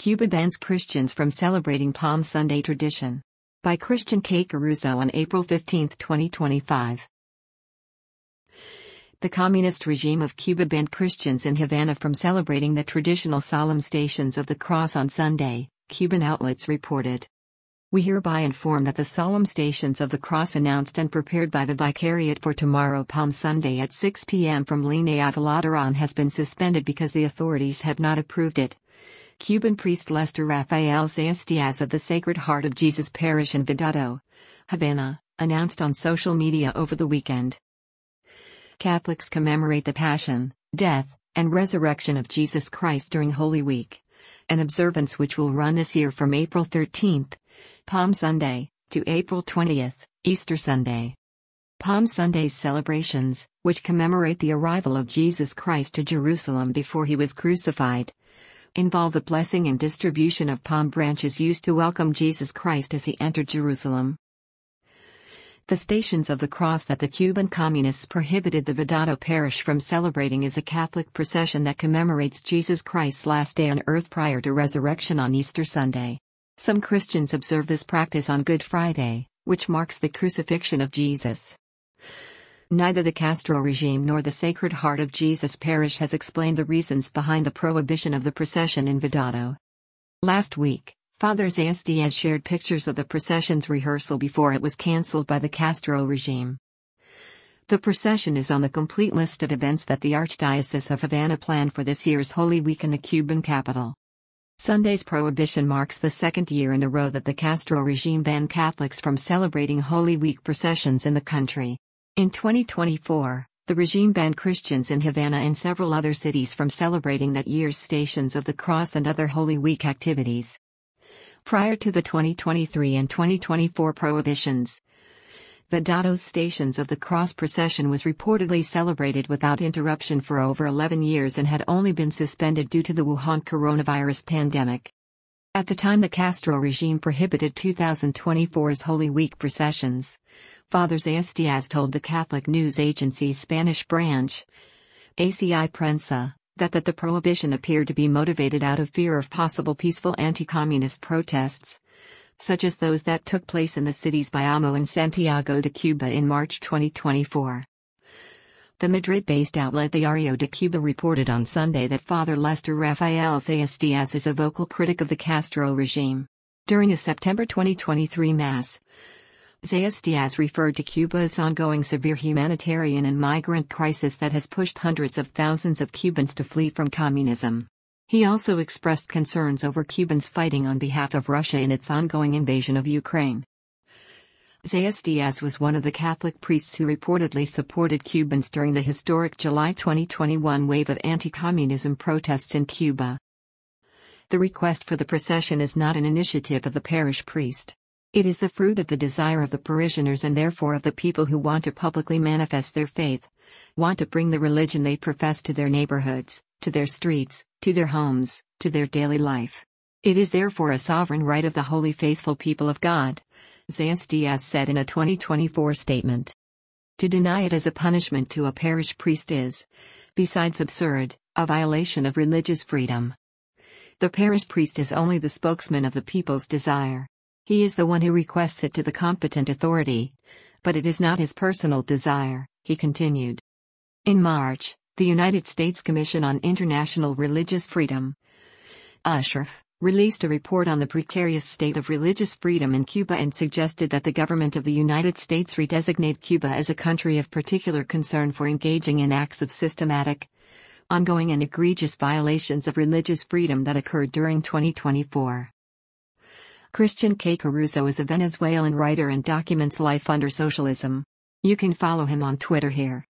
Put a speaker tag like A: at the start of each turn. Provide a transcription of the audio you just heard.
A: Cuba bans Christians from celebrating Palm Sunday tradition. By Christian K. Caruso on April 15, 2025. The communist regime of Cuba banned Christians in Havana from celebrating the traditional solemn Stations of the Cross on Sunday, Cuban outlets reported. We hereby inform that the solemn Stations of the Cross announced and prepared by the Vicariate for tomorrow Palm Sunday at 6 p.m. from Linea de Lateran has been suspended because the authorities have not approved it. Cuban priest Lester Rafael Zayas Diaz of the Sacred Heart of Jesus Parish in Vedado, Havana, announced on social media over the weekend. Catholics commemorate the Passion, Death, and Resurrection of Jesus Christ during Holy Week, an observance which will run this year from April 13, Palm Sunday, to April 20, Easter Sunday. Palm Sunday's celebrations, which commemorate the arrival of Jesus Christ to Jerusalem before he was crucified, involve the blessing and distribution of palm branches used to welcome Jesus Christ as he entered Jerusalem. The Stations of the Cross that the Cuban Communists prohibited the Vedado parish from celebrating is a Catholic procession that commemorates Jesus Christ's last day on earth prior to resurrection on Easter Sunday. Some Christians observe this practice on Good Friday, which marks the crucifixion of Jesus. Neither the Castro regime nor the Sacred Heart of Jesus Parish has explained the reasons behind the prohibition of the procession in Vedado. Last week, Father Zayas Diaz shared pictures of the procession's rehearsal before it was cancelled by the Castro regime. The procession is on the complete list of events that the Archdiocese of Havana planned for this year's Holy Week in the Cuban capital. Sunday's prohibition marks the second year in a row that the Castro regime banned Catholics from celebrating Holy Week processions in the country. In 2024, the regime banned Christians in Havana and several other cities from celebrating that year's Stations of the Cross and other Holy Week activities. Prior to the 2023 and 2024 prohibitions, Vedado's Stations of the Cross procession was reportedly celebrated without interruption for over 11 years and had only been suspended due to the Wuhan coronavirus pandemic. At the time the Castro regime prohibited 2024's Holy Week processions, Father Zayas Diaz told the Catholic news agency's Spanish branch, ACI Prensa, that the prohibition appeared to be motivated out of fear of possible peaceful anti-communist protests, such as those that took place in the cities Bayamo and Santiago de Cuba in March 2024. The Madrid-based outlet Diario de Cuba reported on Sunday that Father Lester Rafael Zayas Diaz is a vocal critic of the Castro regime. During a September 2023 Mass, Zayas Diaz referred to Cuba's ongoing severe humanitarian and migrant crisis that has pushed hundreds of thousands of Cubans to flee from communism. He also expressed concerns over Cubans fighting on behalf of Russia in its ongoing invasion of Ukraine. Zayas Diaz was one of the Catholic priests who reportedly supported Cubans during the historic July 2021 wave of anti-communism protests in Cuba. The request for the procession is not an initiative of the parish priest. It is the fruit of the desire of the parishioners and therefore of the people who want to publicly manifest their faith, want to bring the religion they profess to their neighborhoods, to their streets, to their homes, to their daily life. It is therefore a sovereign right of the holy faithful people of God, Zayas Diaz said in a 2024 statement. To deny it as a punishment to a parish priest is, besides absurd, a violation of religious freedom. The parish priest is only the spokesman of the people's desire. He is the one who requests it to the competent authority, but it is not his personal desire, he continued. In March, the United States Commission on International Religious Freedom, USHRF, released a report on the precarious state of religious freedom in Cuba and suggested that the government of the United States redesignate Cuba as a country of particular concern for engaging in acts of systematic, ongoing and egregious violations of religious freedom that occurred during 2024. Christian K. Caruso is a Venezuelan writer and documents life under socialism. You can follow him on Twitter here.